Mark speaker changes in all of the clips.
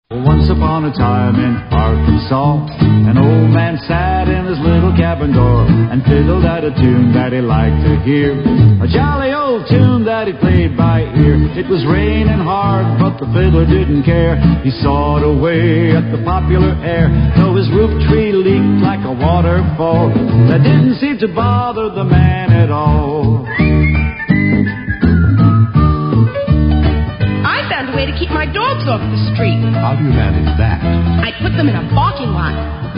Speaker 1: Once upon a time in Arkansas, an old man sat in his little cabin door and fiddled out a tune that he liked to hear. A jolly old tune that he played by ear. It was raining hard, but the fiddler didn't care. He sawed away at the popular air, though his roof tree leaked like a waterfall. That didn't seem to bother the man at all.
Speaker 2: Way to keep my dogs off the street.
Speaker 3: How do you manage that?
Speaker 2: I put them in a parking lot.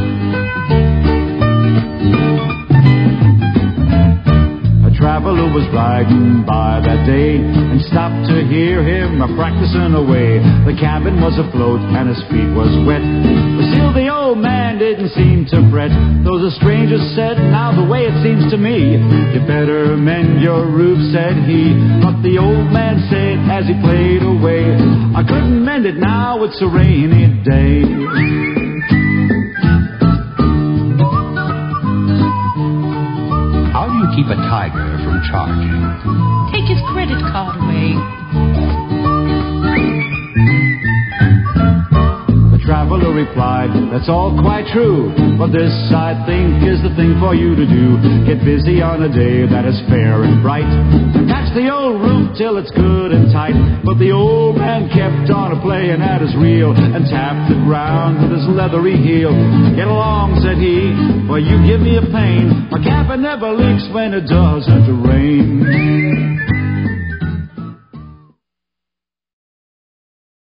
Speaker 1: A traveler was riding by that day and stopped to hear him practicing away. The cabin was afloat and his feet was wet, but still the old man didn't seem to fret. Though the stranger said, now the way it seems to me, you better mend your roof, said he. But the old man said as he played away, I couldn't mend it now, it's a rainy day.
Speaker 3: How do you keep a tiger from charging?
Speaker 2: Take his credit card away.
Speaker 1: The traveler replied, that's all quite true, but this, I think, is the thing for you to do. Get busy on a day that is fair and bright, and patch the old roof till it's good and tight. But the old man kept on a-playing at his reel and tapped the ground with his leathery heel. Get along, said he, for you give me a pain. My cabin never leaks when it doesn't rain.